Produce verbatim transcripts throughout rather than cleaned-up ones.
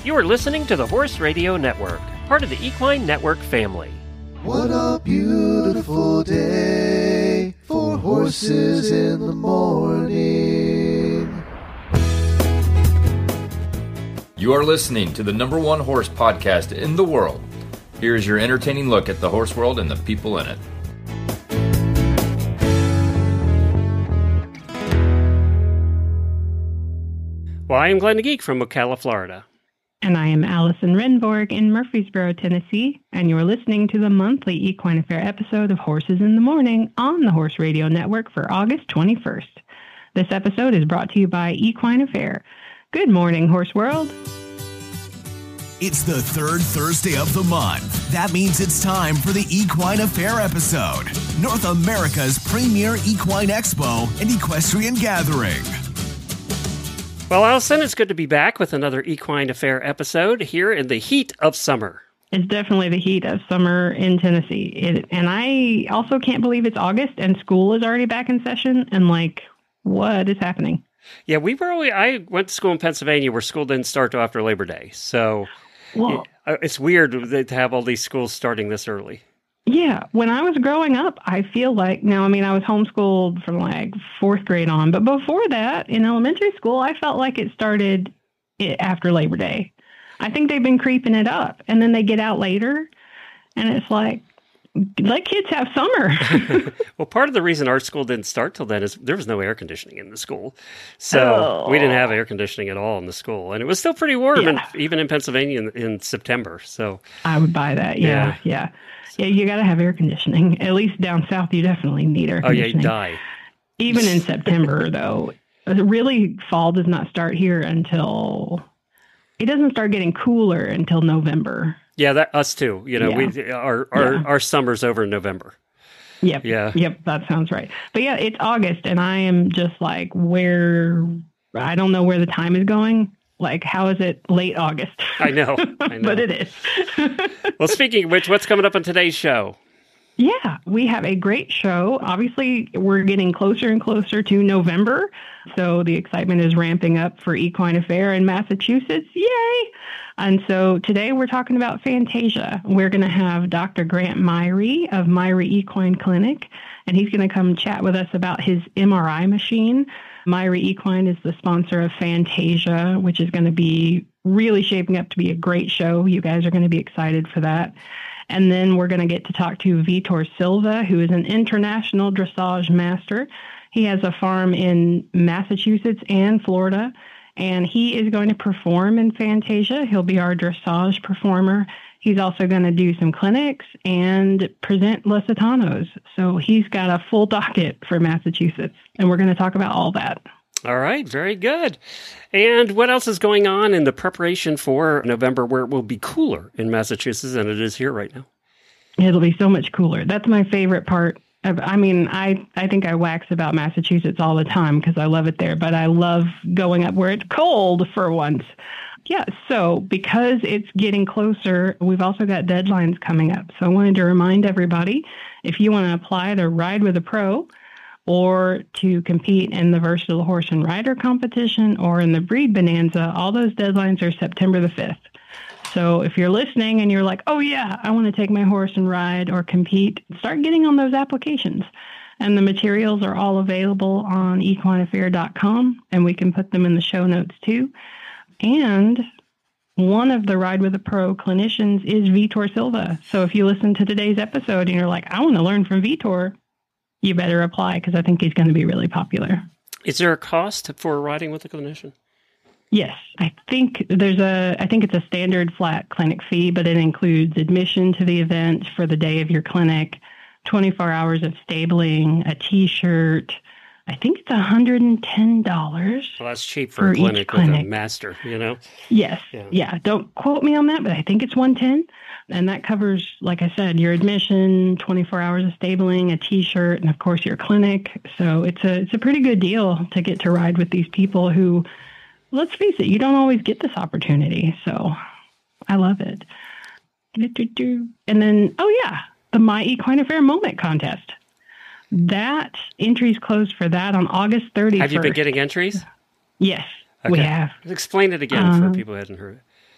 You are listening to the Horse Radio Network, part of the Equine Network family. What a beautiful day for horses in the morning. You are listening to the number one horse podcast in the world. Here is your entertaining look at the horse world and the people in it. Well, I am Glenn the Geek from Ocala, Florida. And I am Allison Renborg in Murfreesboro, Tennessee, and you're listening to the monthly Equine Affair episode of Horses in the Morning on the Horse Radio Network for August twenty-first. This episode is brought to you by Equine Affair. Good morning, Horse World. It's the third Thursday of the month. That means it's time for the Equine Affair episode, North America's premier equine expo and equestrian gathering. Well, Allison, it's good to be back with another Equine Affair episode here in the heat of summer. It's definitely the heat of summer in Tennessee. It, and I also can't believe it's August and school is already back in session. And like, what is happening? Yeah, we were only, I went to school in Pennsylvania where school didn't start till after Labor Day. So well, it, it's weird to have all these schools starting this early. Yeah, when I was growing up, I feel like, now, I mean, I was homeschooled from like fourth grade on, but before that, in elementary school, I felt like it started after Labor Day. I think they've been creeping it up, and then they get out later, and it's like, let kids have summer. Well, part of the reason our school didn't start till then is there was no air conditioning in the school. So oh. we didn't have air conditioning at all in the school. And it was still pretty warm, yeah. in, even in Pennsylvania in, in September. So I would buy that, yeah, yeah. yeah. Yeah, you got to have air conditioning. At least down south, you definitely need air conditioning. Oh, yeah, you die. Even in September, though, really, fall does not start here until, it doesn't start getting cooler until November. Yeah, that us too. You know, yeah. we our our, yeah. our summer's over in November. Yep. Yeah. Yep, that sounds right. But yeah, it's August, and I am just like, where, I don't know where the time is going. Like, how is it late August? I know, I know. But it is. Well, speaking of which, what's coming up on today's show? Yeah, we have a great show. Obviously, we're getting closer and closer to November, so the excitement is ramping up for Equine Affair in Massachusetts. Yay! And so today we're talking about Fantasia. We're going to have Doctor Grant Myrie of Myrie Equine Clinic, and he's going to come chat with us about his M R I machine. Myrie Equine is the sponsor of Fantasia, which is going to be really shaping up to be a great show. You guys are going to be excited for that. And then we're going to get to talk to Vitor Silva, who is an international dressage master. He has a farm in Massachusetts and Florida, and he is going to perform in Fantasia. He'll be our dressage performer. He's also going to do some clinics and present Lusitanos. So he's got a full docket for Massachusetts, and we're going to talk about all that. All right, very good. And what else is going on in the preparation for November where it will be cooler in Massachusetts than it is here right now? It'll be so much cooler. That's my favorite part. Of, I mean, I, I think I wax about Massachusetts all the time because I love it there, but I love going up where it's cold for once. Yeah, so because it's getting closer, we've also got deadlines coming up. So I wanted to remind everybody, if you want to apply to Ride with a Pro or to compete in the Versatile Horse and Rider competition or in the Breed Bonanza, all those deadlines are September the fifth. So if you're listening and you're like, oh yeah, I want to take my horse and ride or compete, start getting on those applications. And the materials are all available on equine affair dot com, and we can put them in the show notes too. And one of the Ride with a Pro clinicians is Vitor Silva. So if you listen to today's episode and you're like, I want to learn from Vitor, you better apply because I think he's going to be really popular. Is there a cost for riding with a clinician? Yes, I think there's a, I think it's a standard flat clinic fee, but it includes admission to the event for the day of your clinic, twenty-four hours of stabling, a t-shirt. I think it's one hundred ten dollars. Well, that's cheap for, for a clinic, clinic with a master, you know? Yes. Yeah. yeah. Don't quote me on that, but I think it's one hundred ten dollars. And that covers, like I said, your admission, twenty-four hours of stabling, a t-shirt, and of course your clinic. So it's a it's a pretty good deal to get to ride with these people who, let's face it, you don't always get this opportunity. So I love it. And then, oh yeah, the My Equine Affair Moment Contest. That entries closed for that on August thirty-first. Have you been getting entries? Yes, okay. we have. Explain it again um, for people who hadn't heard it.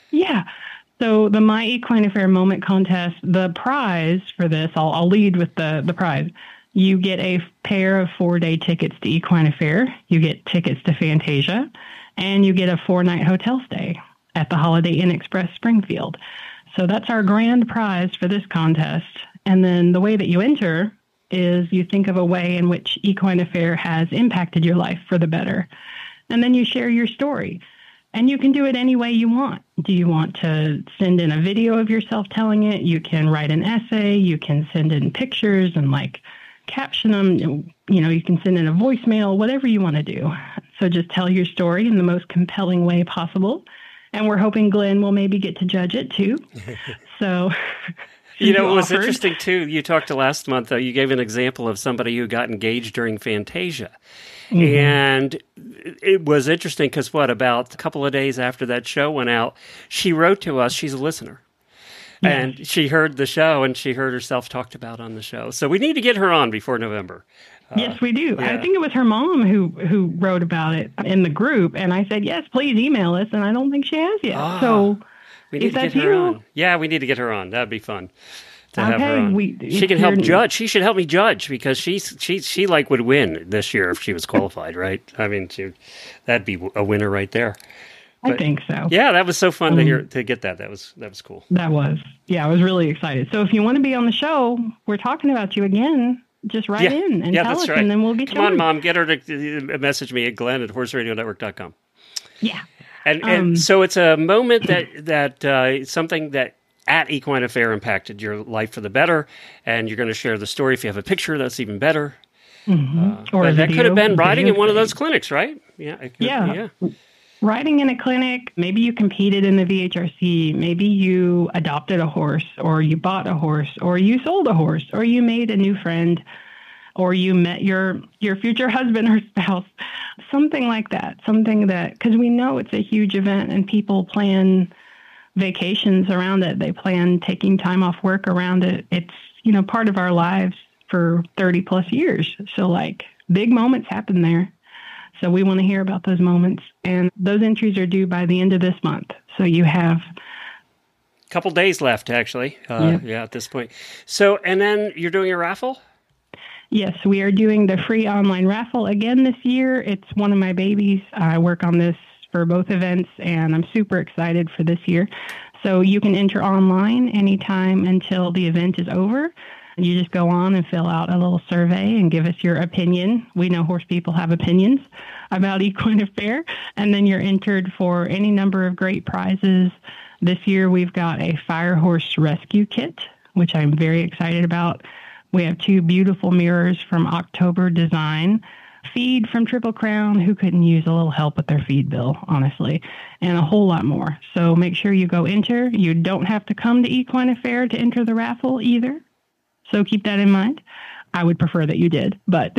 Yeah. So the My Equine Affair Moment Contest, the prize for this, I'll, I'll lead with the, the prize. You get a pair of four-day tickets to Equine Affair. You get tickets to Fantasia. And you get a four-night hotel stay at the Holiday Inn Express Springfield. So that's our grand prize for this contest. And then the way that you enter is you think of a way in which Equine Affair has impacted your life for the better. And then you share your story. And you can do it any way you want. Do you want to send in a video of yourself telling it? You can write an essay. You can send in pictures and like caption them. You know, you can send in a voicemail, whatever you want to do. So just tell your story in the most compelling way possible. And we're hoping Glenn will maybe get to judge it too. So... You know, it was interesting, too. You talked last month, though, you gave an example of somebody who got engaged during Fantasia. Mm-hmm. And it was interesting because, what, about a couple of days after that show went out, she wrote to us. She's a listener. Yeah. And she heard the show, and she heard herself talked about on the show. So we need to get her on before November. Yes, uh, we do. Yeah. I think it was her mom who, who wrote about it in the group. And I said, yes, please email us. And I don't think she has yet. Ah. So... We need Is to that get her you? on. Yeah, we need to get her on. That'd be fun to okay, have her on. We, she can help judge. She should help me judge because she's she she like would win this year if she was qualified, right? I mean, she, that'd be a winner right there. But, I think so. Yeah, that was so fun um, to hear to get that. That was that was cool. That was. Yeah, I was really excited. So if you want to be on the show, we're talking about you again. Just write yeah. in and yeah, tell us, right. and then we'll get Come you on. on, Mom. Get her to message me at Glenn at horse radio network dot com. Yeah. And, and um, so it's a moment that that uh, something that at Equine Affair impacted your life for the better, and you're going to share the story. If you have a picture, that's even better. Mm-hmm. Uh, or a that video, could have been riding in one thing. of those clinics, right? Yeah, it could, yeah. yeah. Riding in a clinic. Maybe you competed in the V H R C. Maybe you adopted a horse, or you bought a horse, or you sold a horse, or you made a new friend. Or you met your, your future husband or spouse, something like that. Something that, because we know it's a huge event and people plan vacations around it. They plan taking time off work around it. It's, you know, part of our lives for thirty plus years. So like big moments happen there. So we want to hear about those moments. And those entries are due by the end of this month. So you have a couple days left, actually. Uh, yeah. yeah, at this point. So, and then you're doing a raffle? Yes, we are doing the free online raffle again this year. It's one of my babies. I work on this for both events, and I'm super excited for this year. So you can enter online anytime until the event is over. You just go on and fill out a little survey and give us your opinion. We know horse people have opinions about Equine Affair, and then you're entered for any number of great prizes. This year we've got a fire horse rescue kit, which I'm very excited about. We have two beautiful mirrors from October Design, feed from Triple Crown, who couldn't use a little help with their feed bill, honestly, and a whole lot more. So make sure you go enter. You don't have to come to Equine Affair to enter the raffle either. So keep that in mind. I would prefer that you did, but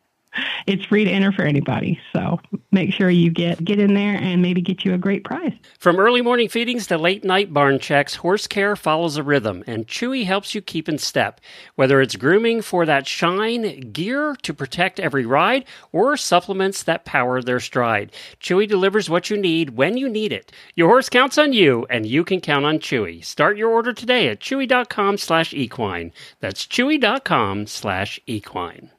it's free to enter for anybody. So make sure you get, get in there and maybe get you a great prize. From early morning feedings to late night barn checks, horse care follows a rhythm, and Chewy helps you keep in step. Whether it's grooming for that shine, gear to protect every ride, or supplements that power their stride, Chewy delivers what you need when you need it. Your horse counts on you, and you can count on Chewy. Start your order today at chewy.com slash equine. That's chewy.com slash equine.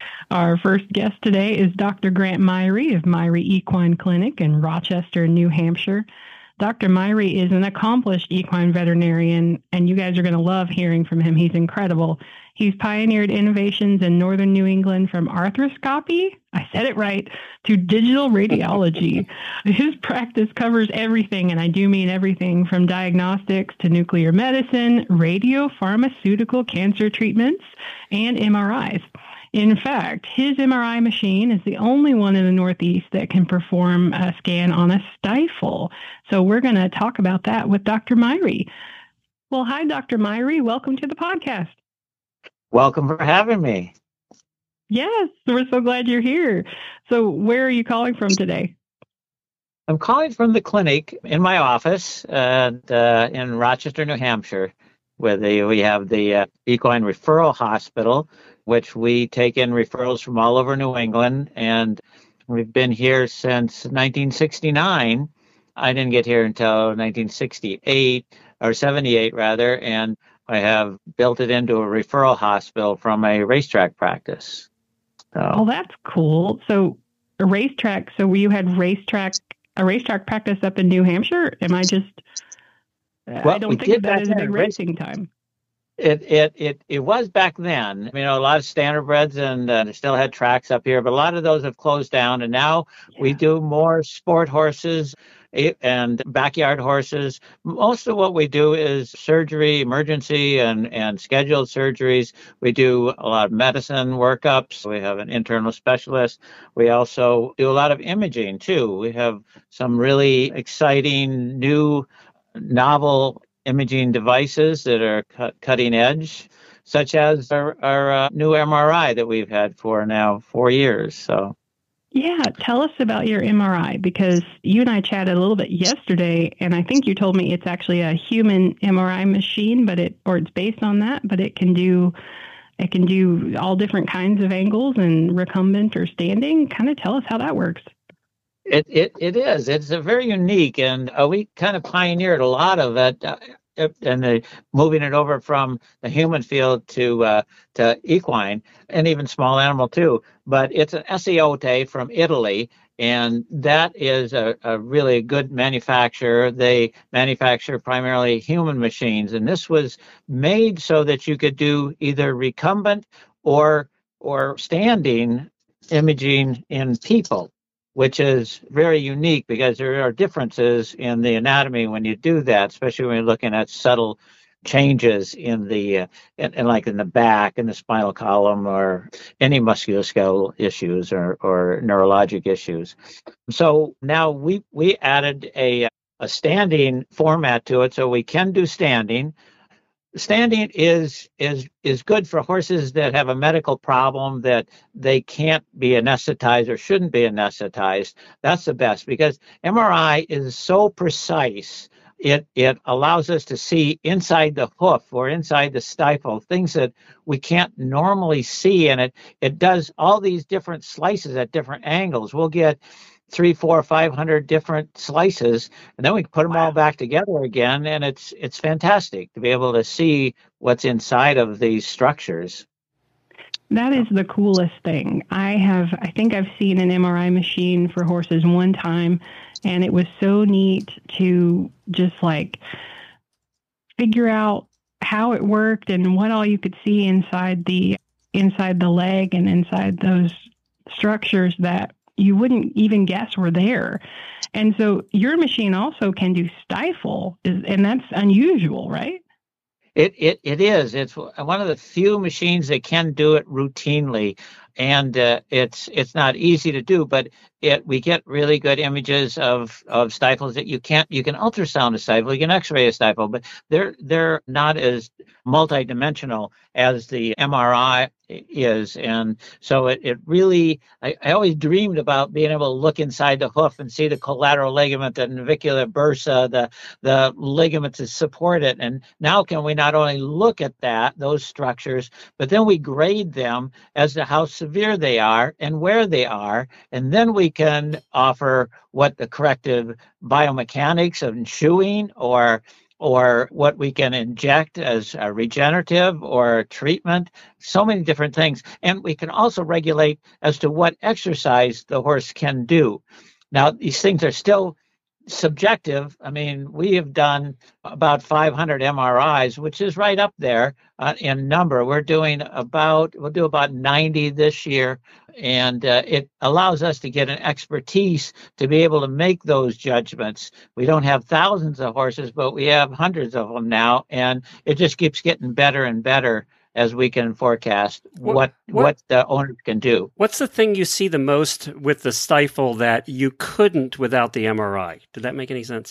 Our first guest today is Doctor Grant Myrie of Myrie Equine Clinic in Rochester, New Hampshire. Doctor Myrie is an accomplished equine veterinarian, and you guys are going to love hearing from him. He's incredible. He's pioneered innovations in northern New England from arthroscopy, I said it right, to digital radiology. His practice covers everything, and I do mean everything, from diagnostics to nuclear medicine, radiopharmaceutical cancer treatments, and M R Is. In fact, his M R I machine is the only one in the Northeast that can perform a scan on a stifle. So we're going to talk about that with Doctor Myrie. Well, hi, Doctor Myrie. Welcome to the podcast. Welcome for having me. Yes, we're so glad you're here. So where are you calling from today? I'm calling from the clinic in my office uh, uh, in Rochester, New Hampshire, where the, we have the uh, Equine Referral Hospital, which we take in referrals from all over New England. And we've been here since nineteen sixty-nine. I didn't get here until nineteen sixty-eight or seventy-eight rather, and I have built it into a referral hospital from a racetrack practice. So, oh, that's cool. So a racetrack. So you had racetrack a racetrack practice up in New Hampshire? Am I just? well, I don't we think did of that back as a then. big Race- racing time. It it it it was back then. You know, a lot of standardbreds and uh, still had tracks up here, but a lot of those have closed down, and now we Yeah. do more sport horses eh, and backyard horses. Most of what we do is surgery, emergency, and and scheduled surgeries. We do a lot of medicine workups. We have an internal specialist. We also do a lot of imaging too. We have some really exciting new novel imaging devices that are cut, cutting edge, such as our, our uh, new M R I that we've had for now four years. So, Yeah, tell us about your M R I, because you and I chatted a little bit yesterday, and I think you told me it's actually a human M R I machine, but it or it's based on that, but it can do it can do all different kinds of angles and recumbent or standing. Kind of tell us how that works. It it it is. It's a very unique, and uh, we kind of pioneered a lot of it, uh, and the, moving it over from the human field to uh, to equine and even small animal too. But it's an Esiote from Italy, and that is a, a really good manufacturer. They manufacture primarily human machines, and this was made so that you could do either recumbent or or standing imaging in people, which is very unique because there are differences in the anatomy when you do that, especially when you're looking at subtle changes in the, uh, in, in like in the back, in the spinal column, or any musculoskeletal issues or, or neurologic issues. So now we, we added a, a standing format to it, so we can do standing. Standing is is is good for horses that have a medical problem that they can't be anesthetized or shouldn't be anesthetized. That's the best, because M R I is so precise. It it allows us to see inside the hoof or inside the stifle, things that we can't normally see, and it it does all these different slices at different angles. We'll get three, four, five hundred different slices, and then we put them all back together again, and it's it's fantastic to be able to see what's inside of these structures. That is the coolest thing. I have, I think I've seen an M R I machine for horses one time, and it was so neat to just like figure out how it worked and what all you could see inside the inside the leg and inside those structures that you wouldn't even guess were there. And so your machine also can do stifle, and that's unusual, right? It it it is. It's one of the few machines that can do it routinely, and uh, it's it's not easy to do, but it we get really good images of, of stifles that you can't. You can ultrasound a stifle, you can X-ray a stifle, but they're they're not as multidimensional as the M R I is, and so it, it really. I, I always dreamed about being able to look inside the hoof and see the collateral ligament, the navicular bursa, the the ligaments that support it. And now can we not only look at that those structures, but then we grade them as to how severe they are and where they are, and then we can offer what the corrective biomechanics of shoeing or or what we can inject as a regenerative or a treatment, so many different things. And we can also regulate as to what exercise the horse can do. Now, these things are still subjective. I mean, we have done about five hundred M R Is, which is right up there uh, in number. We're doing about, we'll do about ninety this year. And uh, it allows us to get an expertise to be able to make those judgments. We don't have thousands of horses, but we have hundreds of them now. And it just keeps getting better and better as we can forecast what what, what, what the owner can do. What's the thing you see the most with the stifle that you couldn't without the M R I? Did that make any sense?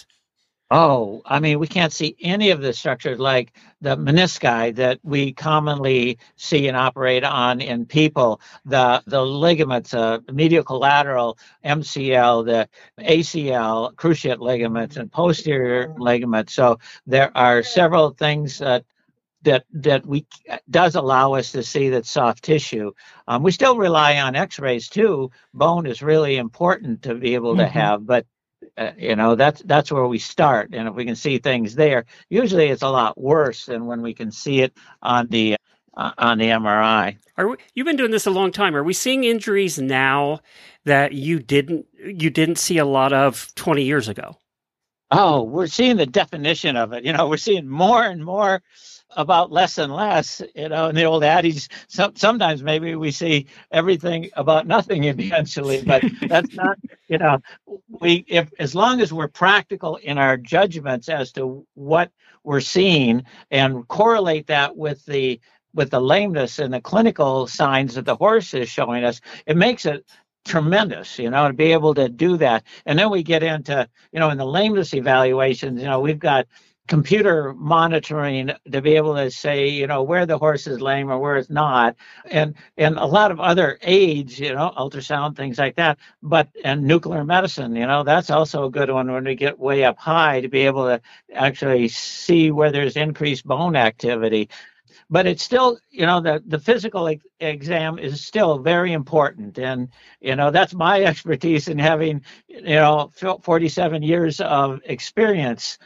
Oh, I mean, we can't see any of the structures like the menisci that we commonly see and operate on in people, the the ligaments, uh, medial collateral, M C L, the A C L, cruciate ligaments, and posterior ligaments. So there are several things that that that we does allow us to see that soft tissue. Um, we still rely on X-rays too. Bone is really important to be able to Mm-hmm. have, but uh, you know, that's that's where we start. And if we can see things there, usually it's a lot worse than when we can see it on the uh, on the M R I. Are we, you've been doing this a long time. Are we seeing injuries now that you didn't you didn't see a lot of twenty years ago? Oh, we're seeing the definition of it. You know, we're seeing more and more about less and less. You know, and the old adage, some, sometimes maybe we see everything about nothing eventually, but that's not, you know, we, if, as long as we're practical in our judgments as to what we're seeing and correlate that with the, with the lameness and the clinical signs that the horse is showing us, it makes it tremendous, you know, to be able to do that. And then we get into, you know, in the lameness evaluations, you know, we've got computer monitoring to be able to say, you know, where the horse is lame or where it's not, and and a lot of other aids, you know, ultrasound, things like that. But and nuclear medicine, you know, that's also a good one when we get way up high to be able to actually see where there's increased bone activity. But it's still, you know, the, the physical ex- exam is still very important. And, you know, that's my expertise in having, you know, forty-seven years of experience.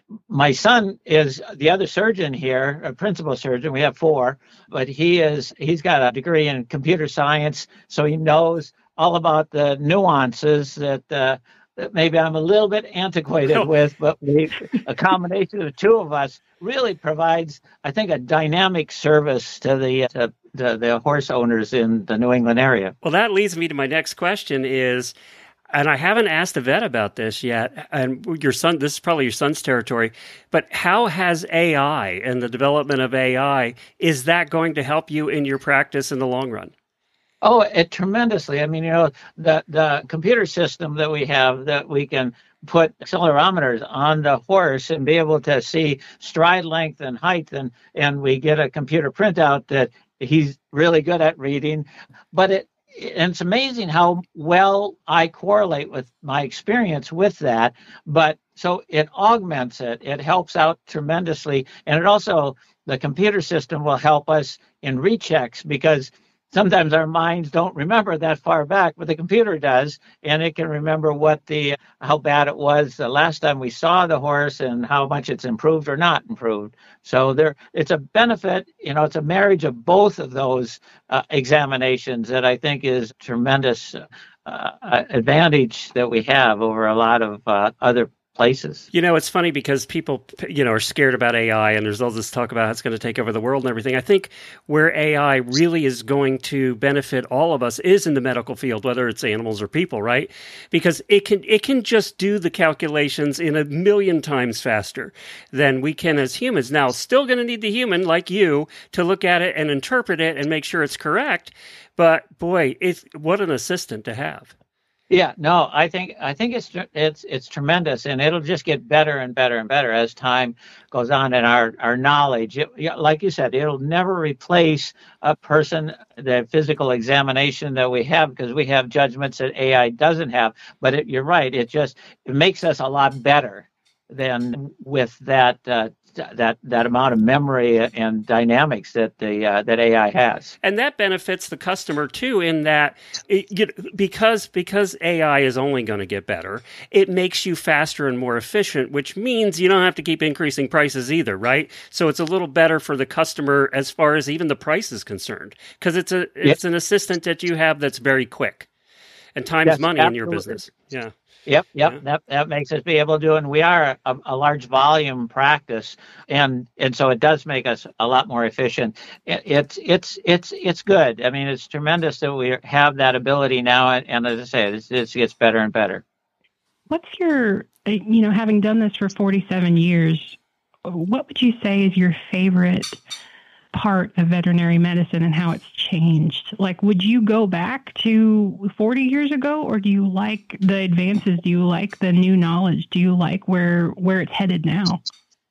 My son is the other surgeon here, a principal surgeon. We have four, but he is, he's got a degree in computer science. So he knows all about the nuances that, uh, that maybe I'm a little bit antiquated with, but we, a combination of the two of us really provides, I think, a dynamic service to the to, to the horse owners in the New England area. Well, that leads me to my next question is, and I haven't asked a vet about this yet, and your son, this is probably your son's territory, but how has A I and the development of A I, is that going to help you in your practice in the long run? Oh, it tremendously. I mean, you know, the the computer system that we have that we can put accelerometers on the horse and be able to see stride length and height, and and we get a computer printout that he's really good at reading. But it and it's amazing how well I correlate with my experience with that. But so it augments it. It helps out tremendously. And it also, the computer system will help us in rechecks, because sometimes our minds don't remember that far back, but the computer does, and it can remember what the how bad it was the last time we saw the horse and how much it's improved or not improved. So there, it's a benefit. You know, it's a marriage of both of those uh, examinations that I think is tremendous uh, advantage that we have over a lot of uh, other places. You know, it's funny because people, you know, are scared about A I, and there's all this talk about how it's going to take over the world and everything. I think where A I really is going to benefit all of us is in the medical field, whether it's animals or people, right? Because it can it can just do the calculations in a million times faster than we can as humans. Now, still going to need the human like you to look at it and interpret it and make sure it's correct. But boy, it's what an assistant to have. Yeah, no, I think I think it's it's it's tremendous, and it'll just get better and better and better as time goes on, and our our knowledge. It, like you said, it'll never replace a person, the physical examination that we have, because we have judgments that A I doesn't have. But it, you're right; it just it makes us a lot better than with that uh, that that amount of memory and dynamics that the uh, that A I has. And that benefits the customer too, in that it, you know, because because A I is only going to get better, it makes you faster and more efficient, which means you don't have to keep increasing prices either, right? So it's a little better for the customer as far as even the price is concerned, because it's a it's yep. an assistant that you have that's very quick, and time's yes, money absolutely. In your business. Yeah. Yep, yep. Yeah. That that makes us be able to do, and we are a, a large volume practice, and and so it does make us a lot more efficient. It, it's it's it's it's good. I mean, it's tremendous that we have that ability now, and, and as I say, it it gets better and better. What's your, you know, having done this for forty-seven years, what would you say is your favorite part of veterinary medicine and how it's changed? Like, would you go back to forty years ago, or do you like the advances? Do you like the new knowledge? Do you like where where it's headed now?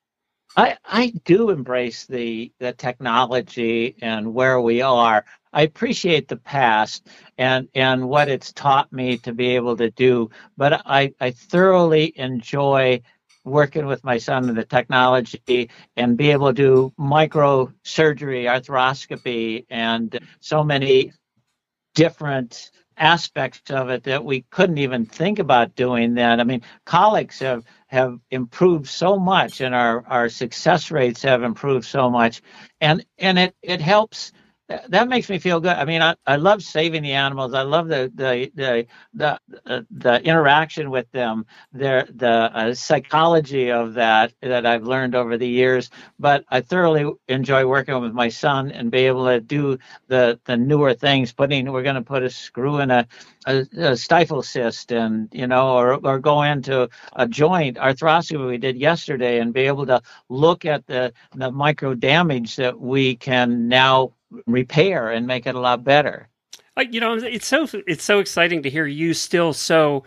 I I do embrace the the technology and where we are. I appreciate the past and and what it's taught me to be able to do, but I I thoroughly enjoy working with my son in the technology and be able to do microsurgery, arthroscopy, and so many different aspects of it that we couldn't even think about doing then. I mean, colics have have improved so much, and our, our success rates have improved so much, and and it it helps. That makes me feel good. I mean, I, I love saving the animals. I love the the the the, the, the interaction with them, their the uh, psychology of that that I've learned over the years. But I thoroughly enjoy working with my son and be able to do the the newer things. Putting we're going to put a screw in a, a, a stifle cyst, and you know, or or go into a joint arthroscopy we did yesterday, and be able to look at the the micro damage that we can now repair and make it a lot better. You know, it's so it's so exciting to hear you still so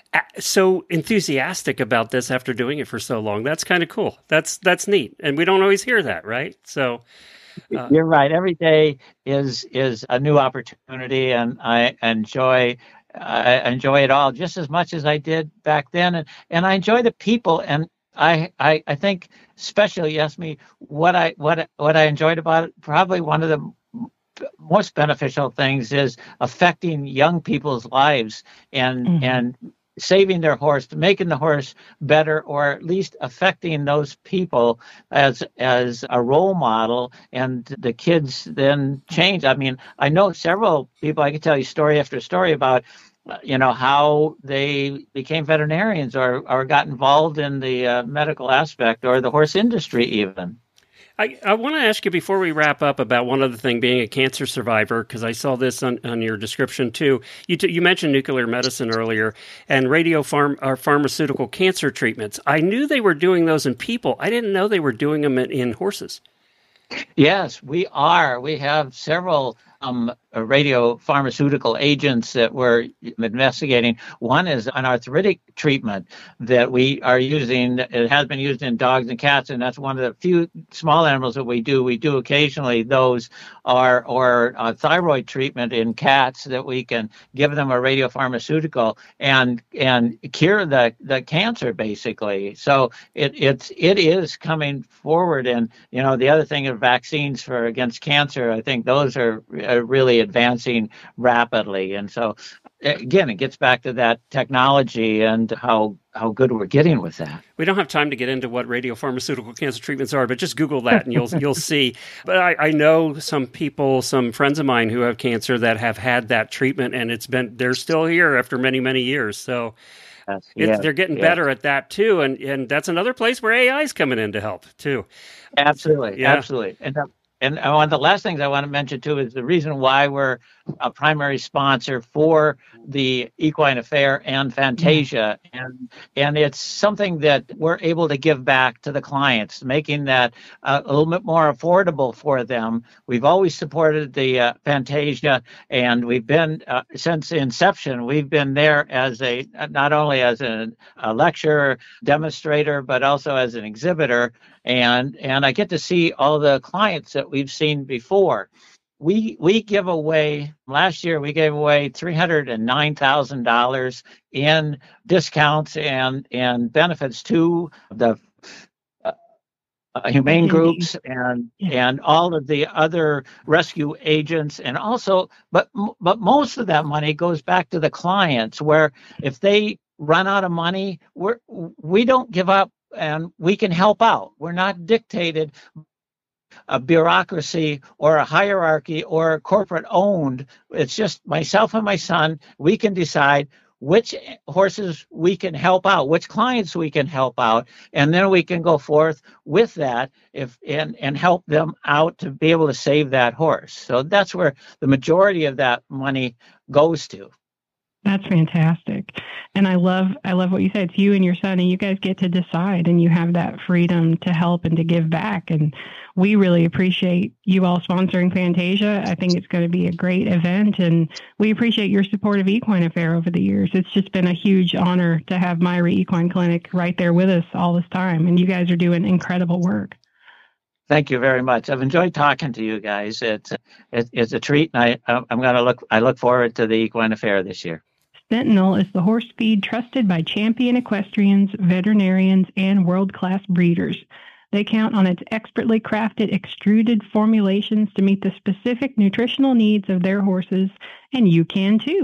so enthusiastic about this after doing it for so long. That's kind of cool. That's that's neat, and we don't always hear that, right? So uh, you're right. Every day is is a new opportunity, and I enjoy I enjoy it all just as much as I did back then, and and I enjoy the people. And I I, I think. Especially, you asked me what I what what I enjoyed about it. Probably one of the most beneficial things is affecting young people's lives and mm-hmm. and saving their horse, making the horse better, or at least affecting those people as as a role model. And the kids then change. I mean, I know several people. I can tell you story after story about. You know, how they became veterinarians or, or got involved in the uh, medical aspect or the horse industry even. I, I want to ask you before we wrap up about one other thing, being a cancer survivor, because I saw this on, on your description too. You t- you mentioned nuclear medicine earlier and radio farm or pharmaceutical cancer treatments. I knew they were doing those in people. I didn't know they were doing them in, in horses. Yes, we are. We have several um, radio pharmaceutical agents that we're investigating. One is an arthritic treatment that we are using. It has been used in dogs and cats, and that's one of the few small animals that we do. We do occasionally those are or a thyroid treatment in cats that we can give them a radio pharmaceutical and and cure the, the cancer basically. So it it's it is coming forward, and you know the other thing of vaccines for against cancer, I think those are, are really advancing rapidly. And so, again, it gets back to that technology and how how good we're getting with that. We don't have time to get into what radiopharmaceutical cancer treatments are, but just Google that and you'll you'll see. But I, I know some people, some friends of mine who have cancer that have had that treatment, and it's been they're still here after many many years. So. Yes, It's, yes, they're getting yes. better at that too, and and that's another place where A I is coming in to help too. Absolutely, Yeah. absolutely. And uh, and one of the last things I want to mention too is the reason why we're a primary sponsor for the Equine Affair and Fantasia, and and it's something that we're able to give back to the clients, making that uh, a little bit more affordable for them. We've always supported the uh, Fantasia, and we've been uh, since inception. We've been there as a not only as a, a lecturer, demonstrator, but also as an exhibitor. And and I get to see all the clients that we've seen before. We we give away, last year we gave away three hundred nine thousand dollars in discounts and, and benefits to the uh, uh, humane groups and and all of the other rescue agents. And also, but but most of that money goes back to the clients, where if they run out of money, we're, we don't give up. And we can help out. We're not dictated a bureaucracy or a hierarchy or corporate owned. It's just myself and my son. We can decide which horses we can help out, which clients we can help out, and then we can go forth with that if and, and help them out to be able to save that horse. So that's where the majority of that money goes to. That's fantastic. And I love I love what you said. It's you and your son, and you guys get to decide, and you have that freedom to help and to give back. And we really appreciate you all sponsoring Fantasia. I think it's going to be a great event, and we appreciate your support of Equine Affair over the years. It's just been a huge honor to have Myrie Equine Clinic right there with us all this time, and you guys are doing incredible work. Thank you very much. I've enjoyed talking to you guys. It's it, it's a treat, and I I'm going to look I look forward to the Equine Affair this year. Sentinel is the horse feed trusted by champion equestrians, veterinarians, and world-class breeders. They count on its expertly crafted extruded formulations to meet the specific nutritional needs of their horses, and you can too.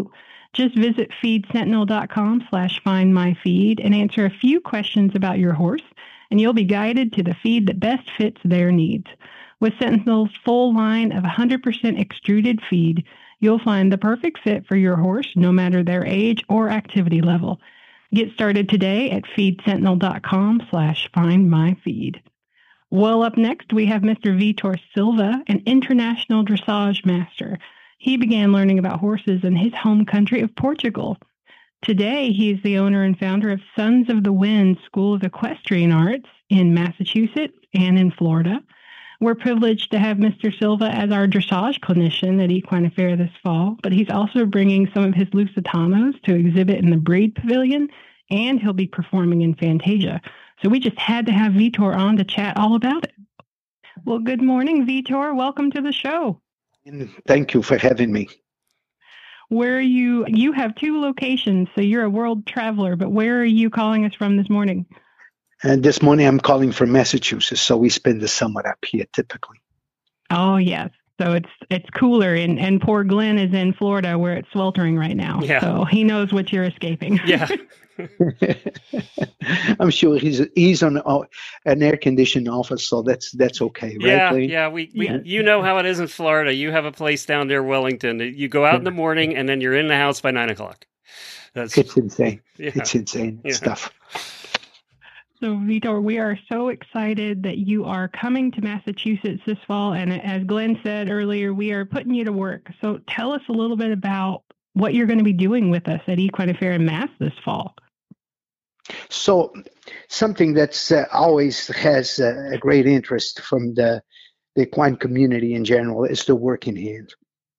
Just visit feedsentinel.com slash find my feed and answer a few questions about your horse, and you'll be guided to the feed that best fits their needs. With Sentinel's full line of one hundred percent extruded feed, you'll find the perfect fit for your horse, no matter their age or activity level. Get started today at feedsentinel.com slash find my feed. Well, up next, we have Mister Vitor Silva, an international dressage master. He began learning about horses in his home country of Portugal. Today, he is the owner and founder of Sons of the Wind School of Equestrian Arts in Massachusetts and in Florida. We're privileged to have Mister Silva as our dressage clinician at Equine Affair this fall, but he's also bringing some of his Lusitanos to exhibit in the Breed Pavilion, and he'll be performing in Fantasia. So we just had to have Vitor on to chat all about it. Well, good morning, Vitor. Welcome to the show. Thank you for having me. Where are you? You have two locations, so you're a world traveler, but where are you calling us from this morning? And this morning I'm calling from Massachusetts, so we spend the summer up here typically. Oh, yes. So it's it's cooler, and, and poor Glenn is in Florida where it's sweltering right now. Yeah. So he knows what you're escaping. Yeah. I'm sure he's he's on uh, an air-conditioned office, so that's that's okay, right? Yeah, Lane? yeah. We, we Yeah. you know how it is in Florida. You have a place down near Wellington. You go out in the morning, and then you're in the house by nine o'clock. That's It's insane. yeah. It's insane Yeah. stuff. So, Vitor, we are so excited that you are coming to Massachusetts this fall. And as Glenn said earlier, we are putting you to work. So tell us a little bit about what you're going to be doing with us at Equine Affair in Mass this fall. So something that's uh, always has uh, a great interest from the, the equine community in general is the working hand.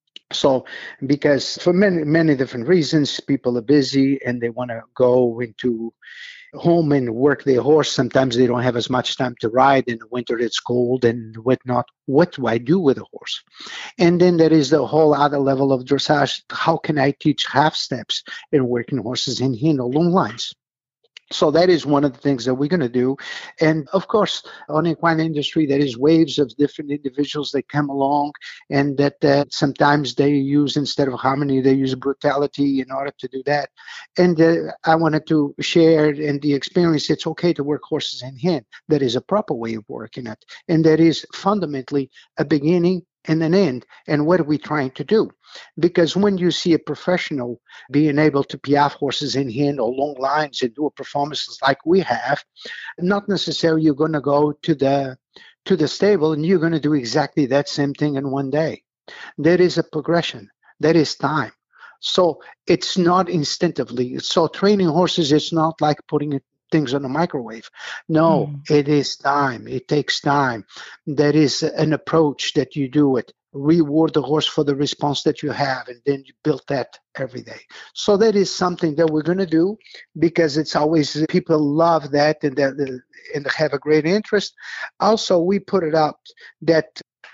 So because for many, many different reasons, people are busy and they want to go into home and work their horse. Sometimes they don't have as much time to ride. In the winter, it's cold and whatnot. What do I do with a horse? And then there is the whole other level of dressage. How can I teach half steps in working horses and handle long lines? So that is one of the things that we're going to do. And of course, on the equine industry, there is waves of different individuals that come along and that uh, sometimes they use, instead of harmony, they use brutality in order to do that. And uh, I wanted to share in the experience, it's okay to work horses in hand. That is a proper way of working it. And that is fundamentally a beginning and an end. And what are we trying to do? Because when you see a professional being able to piaffe horses in hand or long lines and do a performances like we have, not necessarily you're going to go to the to the stable and you're going to do exactly that same thing in one day. There is a progression. There is time. So it's not instinctively. So training horses, it's not like putting it things on a microwave. No, mm. It is time. It takes time. There is an approach that you do it. Reward the horse for the response that you have, and then you build that every day. So that is something that we're going to do because it's always, people love that and, that, and have a great interest. Also, we put it up that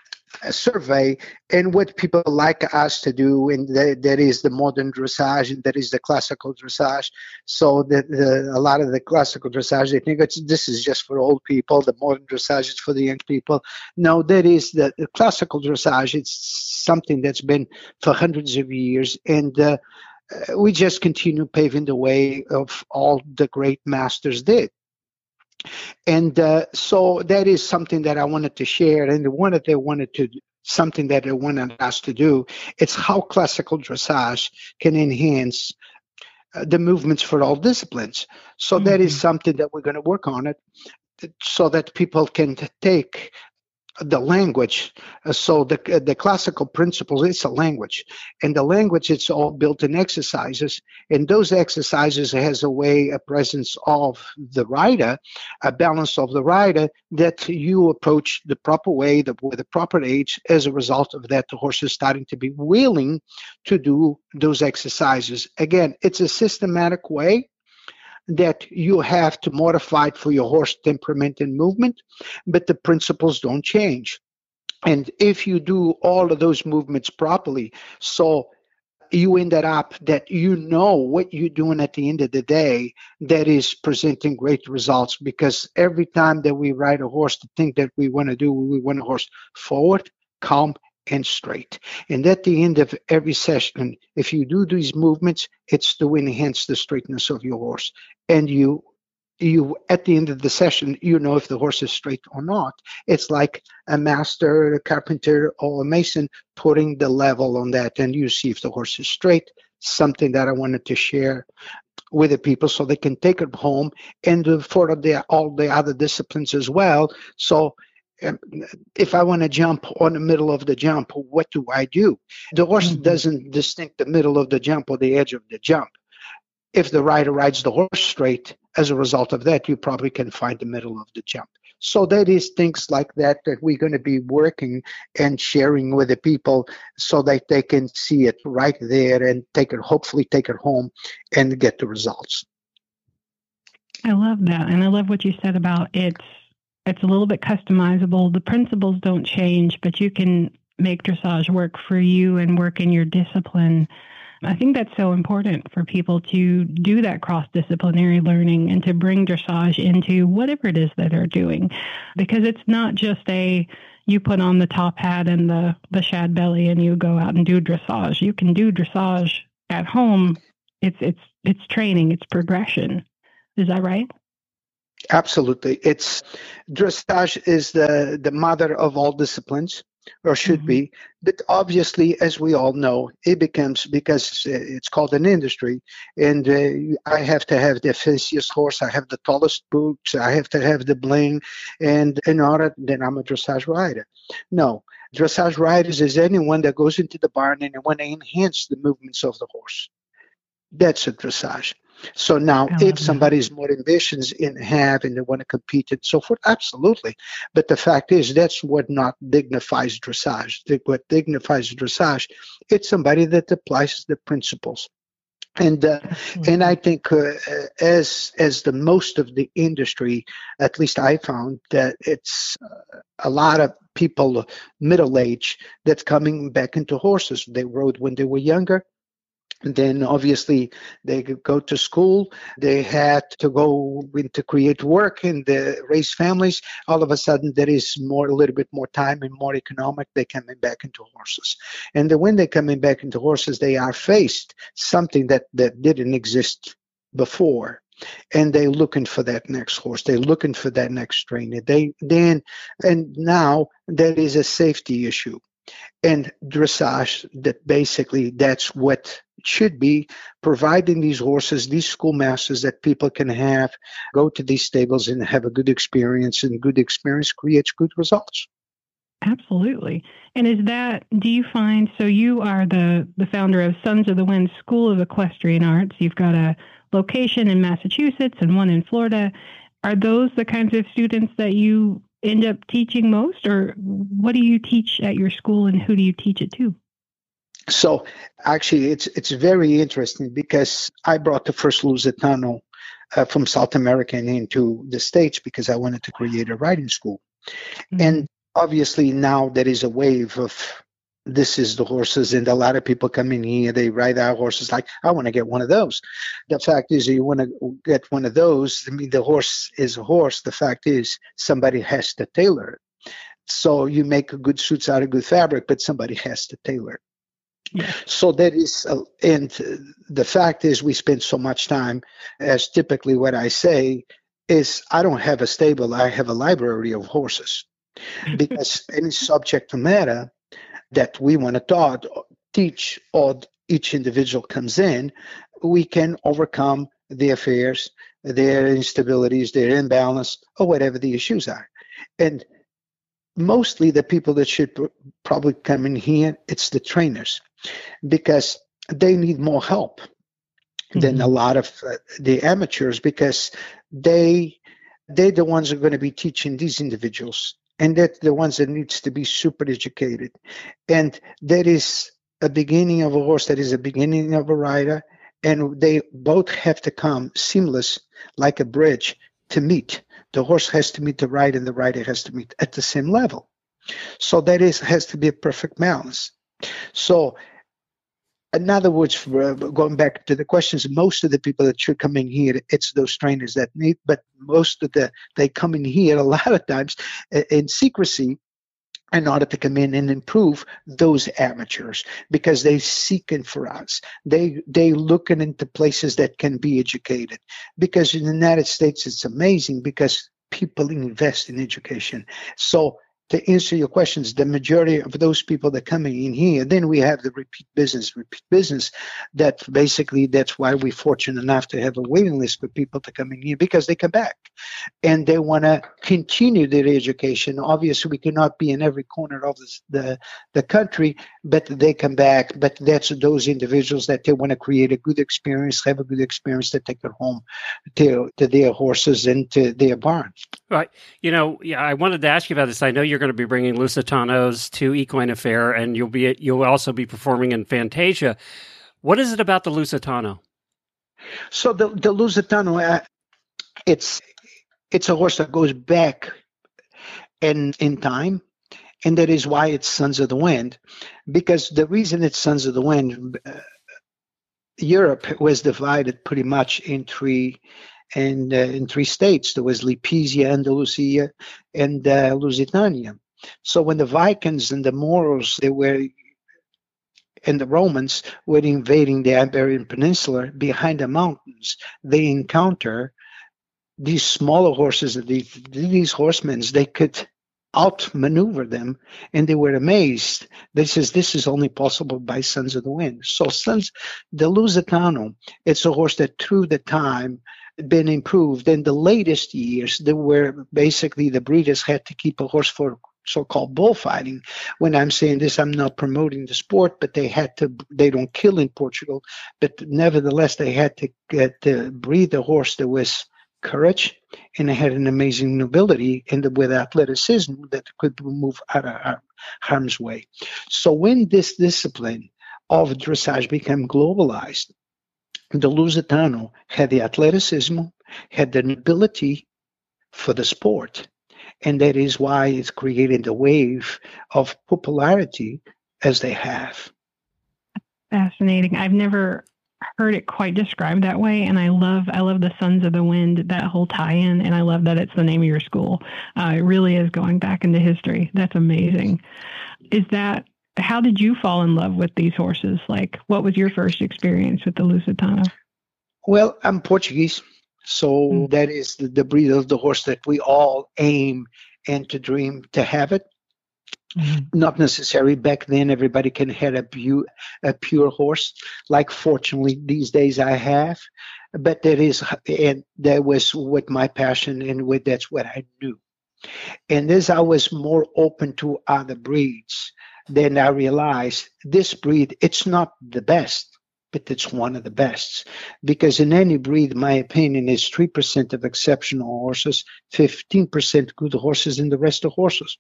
a survey and what people like us to do, and that, that is the modern dressage and that is the classical dressage. So the, the, a lot of the classical dressage, they think it's, this is just for old people. The modern dressage is for the young people. No, that is the, the classical dressage. It's something that's been for hundreds of years, and uh, we just continue paving the way of all the great masters did. And uh, so that is something that I wanted to share. And the one that they wanted to, something that they wanted us to do, it's how classical dressage can enhance uh, the movements for all disciplines. So mm-hmm. that is something that we're going to work on it so that people can t- take the language. Uh, so the uh, the classical principles, it's a language. And the language, it's all built in exercises. And those exercises has a way, a presence of the rider, a balance of the rider that you approach the proper way, the, with the proper age. As a result of that, the horse is starting to be willing to do those exercises. Again, it's a systematic way that you have to modify it for your horse temperament and movement, but the principles don't change. And if you do all of those movements properly, so you end up that you know what you're doing at the end of the day, that is presenting great results. Because every time that we ride a horse, the thing that we want to do, we want a horse forward, calm, and straight. And at the end of every session, if you do these movements, it's to enhance the straightness of your horse. And you, you at the end of the session, you know if the horse is straight or not. It's like a master, a carpenter, or a mason putting the level on that, and you see if the horse is straight. Something that I wanted to share with the people so they can take it home and for the, all the other disciplines as well. So um, if I want to jump on the middle of the jump, what do I do? The horse mm-hmm. doesn't distinct the middle of the jump or the edge of the jump. If the rider rides the horse straight, as a result of that, you probably can find the middle of the jump. So that is things like that that we're going to be working and sharing with the people so that they can see it right there and take it, hopefully take it home and get the results. I love that. And I love what you said about it's, it's a little bit customizable. The principles don't change, but you can make dressage work for you and work in your discipline. I think that's so important for people to do that cross-disciplinary learning and to bring dressage into whatever it is that they're doing, because it's not just a, you put on the top hat and the, the shad belly and you go out and do dressage. You can do dressage at home. It's, it's, it's training, it's progression. Is that right? Absolutely. It's dressage is the, the mother of all disciplines. Or should mm-hmm. be, but obviously, as we all know, it becomes, because it's called an industry, and uh, I have to have the fanciest horse, I have the tallest boots, I have to have the bling, and in order, then I'm a dressage rider. No, dressage riders is anyone that goes into the barn and they want to enhance the movements of the horse. That's a dressage. So now, if somebody's more ambitious in have and they want to compete and so forth, absolutely. But the fact is, that's what not dignifies dressage. What dignifies dressage, it's somebody that applies the principles. And uh, and I think uh, as as the most of the industry, at least I found that it's uh, a lot of people middle age that's coming back into horses. They rode when they were younger. Then obviously they could go to school. They had to go into create work and the raise families. All of a sudden, there is more, a little bit more time and more economic. They coming back into horses, and then when they coming back into horses, they are faced something that that didn't exist before, and they're looking for that next horse. They're looking for that next trainer. They then and now there is a safety issue. And dressage, that basically that's what should be providing these horses, these schoolmasters that people can have, go to these stables and have a good experience, and good experience creates good results. Absolutely. And is that, do you find, so you are the, the founder of Sons of the Wind School of Equestrian Arts. You've got a location in Massachusetts and one in Florida. Are those the kinds of students that you end up teaching most, or what do you teach at your school and who do you teach it to? So actually it's it's very interesting because I brought the first Lusitano uh, from South America into the States because I wanted to create a riding school. Mm-hmm. And obviously now there is a wave of this is the horses, and a lot of people come in here, they ride our horses like, I want to get one of those. The fact is, you want to get one of those, I mean, the horse is a horse. The fact is, somebody has to tailor it. So you make good suits out of good fabric, but somebody has to tailor it. Yeah. So that is, uh, and the fact is, we spend so much time, as typically what I say is, I don't have a stable, I have a library of horses. Because any subject matter that we want to taught, teach, or each individual comes in, we can overcome their fears, their instabilities, their imbalance, or whatever the issues are. And mostly the people that should probably come in here, it's the trainers, because they need more help mm-hmm. than a lot of uh, the amateurs, because they, they're the ones who are going to be teaching these individuals. And that's the ones that needs to be super educated. And that is a beginning of a horse, that is a beginning of a rider. And they both have to come seamless like a bridge to meet. The horse has to meet the rider, and the rider has to meet at the same level. So that is has to be a perfect balance. So in other words, for, uh, going back to the questions, most of the people that should come in here, it's those trainers that need, but most of the, they come in here a lot of times in secrecy, in order to come in and improve those amateurs, because they seeking for us. They they looking into places that can be educated. Because in the United States, it's amazing because people invest in education. So to answer your questions, the majority of those people that are coming in here, then we have the repeat business, repeat business. That basically, that's why we're fortunate enough to have a waiting list for people to come in here, because they come back and they want to continue their education. Obviously, we cannot be in every corner of this, the the country, but they come back. But that's those individuals that they want to create a good experience, have a good experience to take it home to, to their horses and to their barn. Right. You know, yeah, I wanted to ask you about this. I know you're going to be bringing Lusitanos to Equine Affair, and you'll be you'll also be performing in Fantasia. What is it about the Lusitano? So the the Lusitano, uh, it's it's a horse that goes back in in time, and that is why it's Sons of the Wind. Because the reason it's Sons of the Wind, uh, Europe was divided pretty much in three. And uh, in three states, there was Lipesia, Andalusia, and uh, Lusitania. So when the Vikings and the Moors, they were, and the Romans were invading the Iberian Peninsula behind the mountains, they encounter these smaller horses. These, these horsemen, they could outmaneuver them, and they were amazed. They says this is only possible by Sons of the Wind. So sons, the Lusitano, it's a horse that through the time been improved. In the latest years, there were basically the breeders had to keep a horse for so-called bullfighting. When I'm saying this, I'm not promoting the sport, but they had to, they don't kill in Portugal, but nevertheless, they had to get to breed a horse that was courage and it had an amazing nobility and with athleticism that could move out of harm's way. So when this discipline of dressage became globalized, the Lusitano had the athleticism, had the nobility for the sport, and that is why it's created a wave of popularity as they have. Fascinating. I've never heard it quite described that way, and I love I love the Sons of the Wind, that whole tie-in, and I love that it's the name of your school. Uh, it really is going back into history. That's amazing. Is that How did you fall in love with these horses? Like, what was your first experience with the Lusitano? Well, I'm Portuguese, so mm. that is the, the breed of the horse that we all aim and to dream to have it. Mm. Not necessarily back then everybody can have a pure, a pure horse, like fortunately these days I have. But that is, and that was what my passion and what that's what I knew. And as I was more open to other breeds, then I realized this breed, it's not the best, but it's one of the best. Because in any breed, my opinion is three percent of exceptional horses, fifteen percent good horses, and the rest are horses.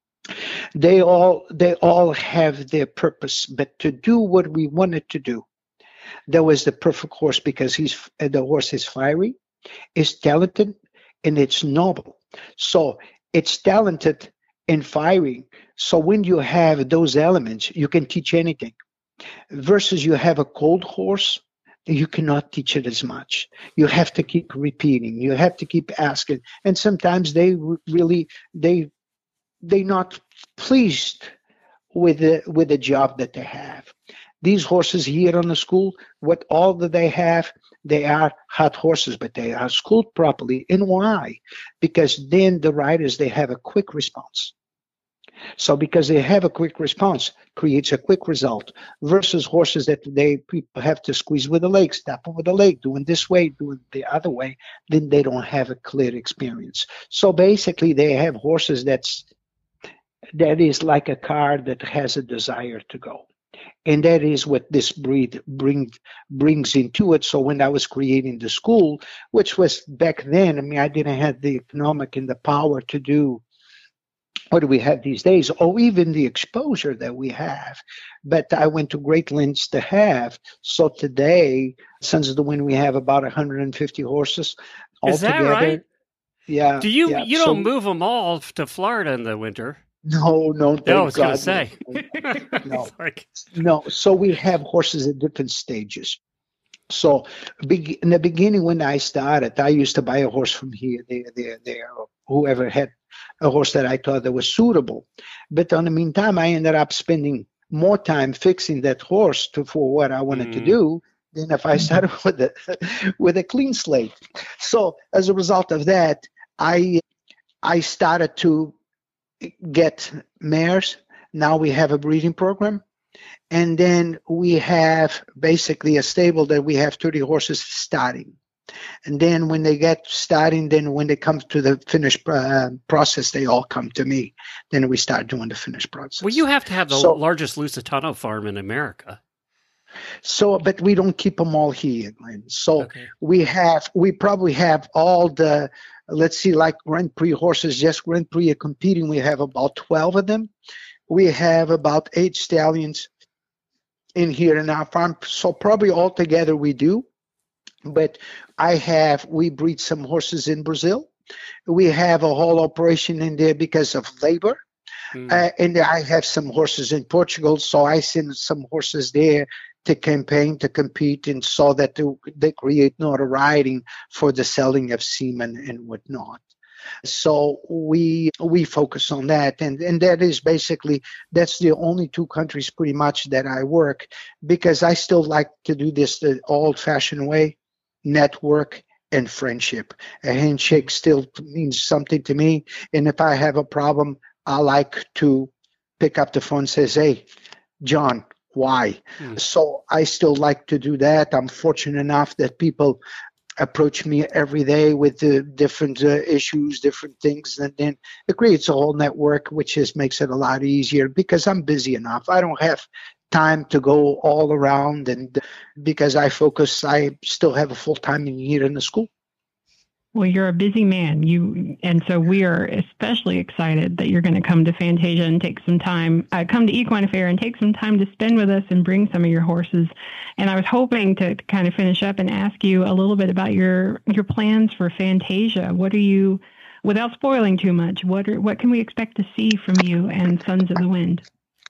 They all, they all have their purpose, but to do what we wanted to do, that was the perfect horse because he's the horse is fiery, is talented, and it's noble. So it's talented and fiery. So when you have those elements, you can teach anything. Versus you have a cold horse, you cannot teach it as much. You have to keep repeating. You have to keep asking. And sometimes they really, they, they're not pleased with the, with the job that they have. These horses here on the school, what all that they have, they are hot horses, but they are schooled properly. And why? Because then the riders, they have a quick response. So because they have a quick response, creates a quick result versus horses that they people have to squeeze with the leg, step over the leg, doing this way, doing the other way, then they don't have a clear experience. So basically they have horses that's that is like a car that has a desire to go. And that is what this breed bring, brings into it. So when I was creating the school, which was back then, I mean, I didn't have the economic and the power to do what do we have these days, or even the exposure that we have. But I went to great lengths to have. So today, Sons of the Wind, we have about one hundred fifty horses altogether. Is that right? Yeah. Do you yeah. you so, don't move them all to Florida in the winter? No, no. Thank no, I was going to God, say. No. like... no. So we have horses at different stages. So in the beginning, when I started, I used to buy a horse from here, there, there, there, whoever had a horse that I thought that was suitable. But in the meantime, I ended up spending more time fixing that horse to, for what I wanted mm. to do than if I started with a, with a clean slate. So as a result of that, I I started to get mares. Now we have a breeding program. And then we have basically a stable that we have thirty horses starting. And then when they get starting, then when they come to the finished uh, process, they all come to me. Then we start doing the finished process. Well, you have to have the so, largest Lusitano farm in America. So, but we don't keep them all here. So okay. we have, we probably have all the, let's see, like Grand Prix horses, just Grand Prix are competing. We have about twelve of them. We have about eight stallions in here in our farm. So probably all together we do. But I have, we breed some horses in Brazil. We have a whole operation in there because of labor. Mm. Uh, and I have some horses in Portugal. So I send some horses there to campaign, to compete, and so that they, they create notoriety for the selling of semen and whatnot. So we we focus on that, and, and that is basically, that's the only two countries pretty much that I work, because I still like to do this the old-fashioned way, network and friendship. A handshake still means something to me, and if I have a problem, I like to pick up the phone and says, hey, John, why? Mm. So I still like to do that. I'm fortunate enough that people approach me every day with the different uh, issues, different things, and then it creates a whole network, which just makes it a lot easier because I'm busy enough. I don't have time to go all around, and because I focus, I still have a full time here in the school. Well, you're a busy man. You and so we are especially excited that you're going to come to Fantasia and take some time, uh, come to Equine Affair and take some time to spend with us and bring some of your horses. And I was hoping to, to kind of finish up and ask you a little bit about your your plans for Fantasia. What are you, without spoiling too much, what are what can we expect to see from you and Sons of the Wind?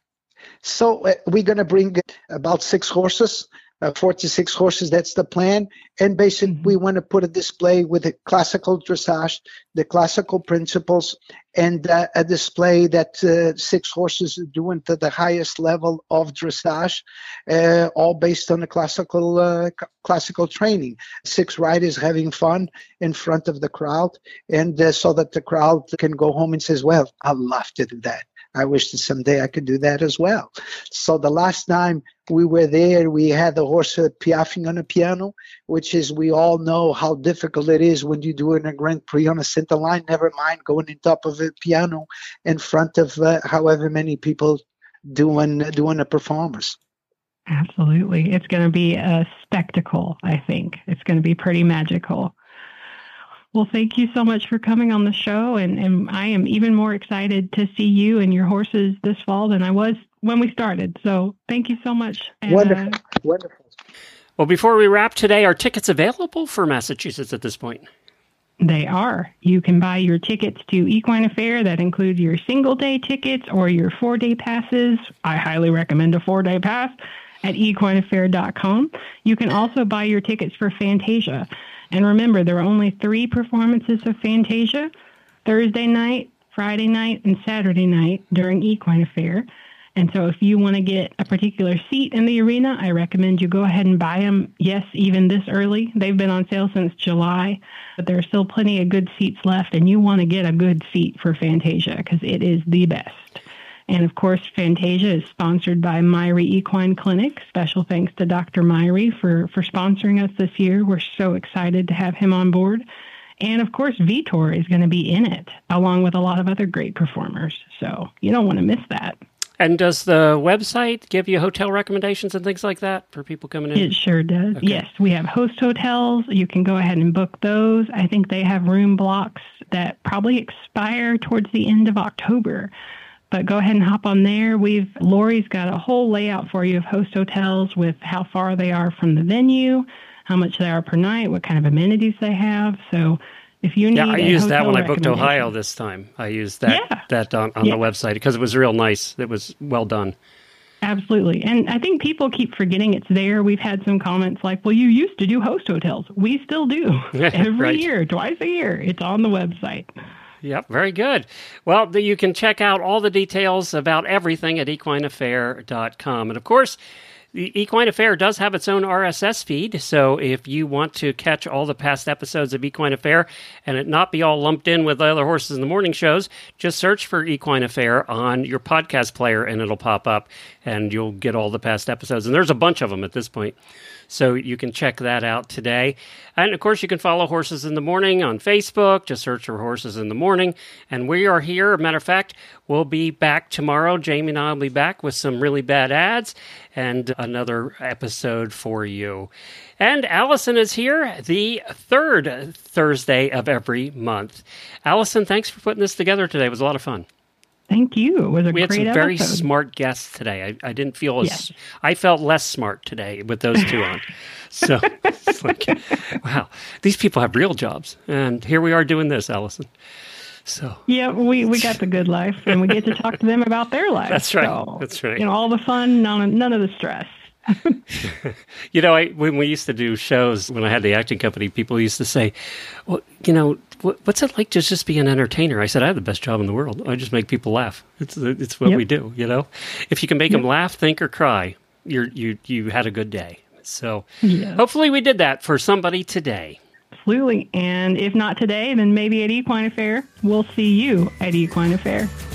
So uh, we're going to bring about six horses. Uh, forty-six horses, that's the plan. And basically, mm-hmm. we want to put a display with the classical dressage, the classical principles, and uh, a display that uh, six horses are doing to the highest level of dressage, uh, all based on the classical uh, c- classical training. Six riders having fun in front of the crowd, and uh, so that the crowd can go home and says, well, I'd love to do that. I wish that someday I could do that as well. So the last time we were there, we had the horse piaffing on a piano, which is, we all know how difficult it is when you do in a Grand Prix on a center line, never mind going on top of a piano in front of uh, however many people doing, doing a performance. Absolutely. It's going to be a spectacle, I think. It's going to be pretty magical. Well, thank you so much for coming on the show, and, and I am even more excited to see you and your horses this fall than I was when we started. So thank you so much. And, wonderful, uh, wonderful. Well, before we wrap today, are tickets available for Massachusetts at this point? They are. You can buy your tickets to Equine Affair. That include your single-day tickets or your four-day passes. I highly recommend a four-day pass at equine affair dot com. You can also buy your tickets for Fantasia. And remember, there are only three performances of Fantasia, Thursday night, Friday night, and Saturday night during Equine Affair. And so if you want to get a particular seat in the arena, I recommend you go ahead and buy them, yes, even this early. They've been on sale since July, but there are still plenty of good seats left, and you want to get a good seat for Fantasia because it is the best. And, of course, Fantasia is sponsored by Myrie Equine Clinic. Special thanks to Doctor Myrie for, for sponsoring us this year. We're so excited to have him on board. And, of course, Vitor is going to be in it, along with a lot of other great performers. So you don't want to miss that. And does the website give you hotel recommendations and things like that for people coming in? It sure does. Okay. Yes, we have host hotels. You can go ahead and book those. I think they have room blocks that probably expire towards the end of October. But go ahead and hop on there. We've Lori's got a whole layout for you of host hotels with how far they are from the venue, how much they are per night, what kind of amenities they have. So if you need, yeah, I a used that when I booked recommendation- Ohio this time. I used that yeah. that on, on yeah. the website because it was real nice. It was well done. Absolutely. And I think people keep forgetting it's there. We've had some comments like, well, you used to do host hotels. We still do. Every right. year, twice a year. It's on the website. Yep, very good. Well, the, you can check out all the details about everything at equine affair dot com. And of course, the Equine Affair does have its own R S S feed, so if you want to catch all the past episodes of Equine Affair and it not be all lumped in with the other Horses in the Morning shows, just search for Equine Affair on your podcast player and it'll pop up and you'll get all the past episodes. And there's a bunch of them at this point. So you can check that out today. And, of course, you can follow Horses in the Morning on Facebook. Just search for Horses in the Morning. And we are here. As a matter of fact, we'll be back tomorrow. Jamie and I will be back with some really bad ads and another episode for you. And Allison is here the third Thursday of every month. Allison, thanks for putting this together today. It was a lot of fun. Thank you. It was a we great had some episode. very smart guests today. I, I didn't feel as Yes. I felt less smart today with those two on. So it's like, wow, these people have real jobs, and here we are doing this, Allison. So Yeah, we, we got the good life, and we get to talk to them about their life. That's right. So, That's right. You know, all the fun, none, none of the stress. You know, I, when we used to do shows, when I had the acting company, people used to say, well, you know, what, what's it like to just be an entertainer? I said, I have the best job in the world. I just make people laugh. It's it's what Yep. we do, you know? If you can make Yep. them laugh, think, or cry, you're, you you had a good day. So Yes. hopefully we did that for somebody today. Absolutely. And if not today, then maybe at Equine Affair. We'll see you at Equine Affair.